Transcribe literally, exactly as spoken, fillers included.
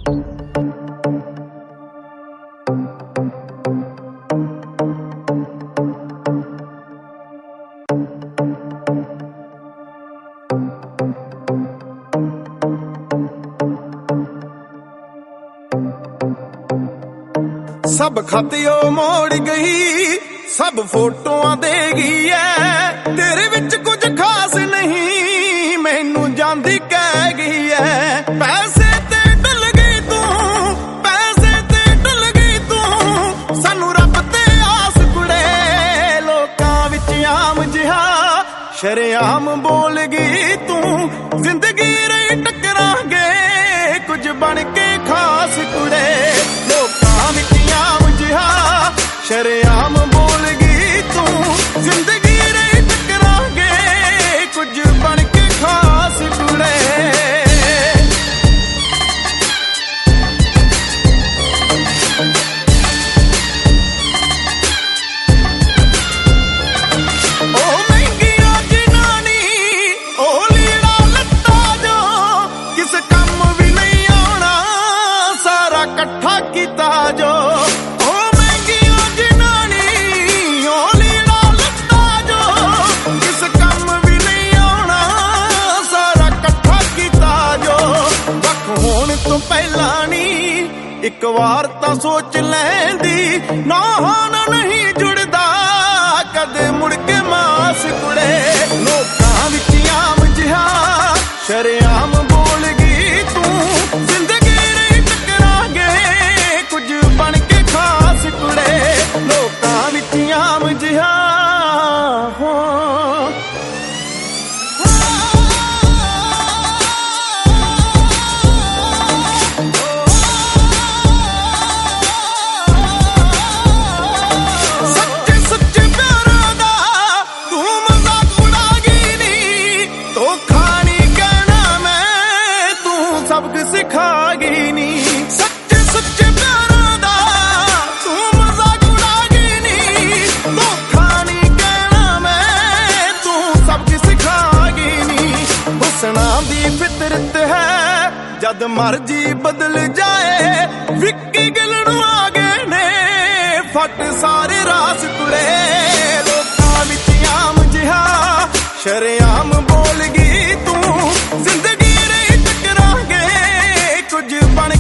सब खतियो मोड़ गई, सब फोटोआं दे गई है, तेरे विच कुछ खास नहीं मैनू जांदी कह गई है। पैसे ते डुल गई तू, पैसे ते डुल गई तू, सानू रब ते आस कुड़े, लोकां विच आम जिहा शरेआम बोल गई तू। जिंदगी रही टकरांगे कुछ बन के खास कुड़े, लोकां विच आम जिहा शरेआम बोल गई तू। जिंदगी रही टकरांगे कुछ बन के खास कुड़े। एक वार तां सोच लैंदी, ना होना नहीं जुड़दा कदे मुड़ के मास कुड़े, लोकां विच आम जिहा शरेआम बोल गई तू। जिंदगी रही टकरांगे कुछ बन के खास कुड़े, लोकां विच आम जिहा हो। सिखागी नी सच्चे सच्चे प्यारा दा तू मजाक उड़ागी नी, धोखा नहीं कहना मैं तू सबकी सिखागी नी। हुस्ना दी फितरत है जद मर्जी बदल जाए, विक्की गिलनू आ गए ने फट सारे रास कुड़े, लोकां विच आम जिहा शरेआम बोल गई तू। जिंदगी रही टकरांगे कुछ बन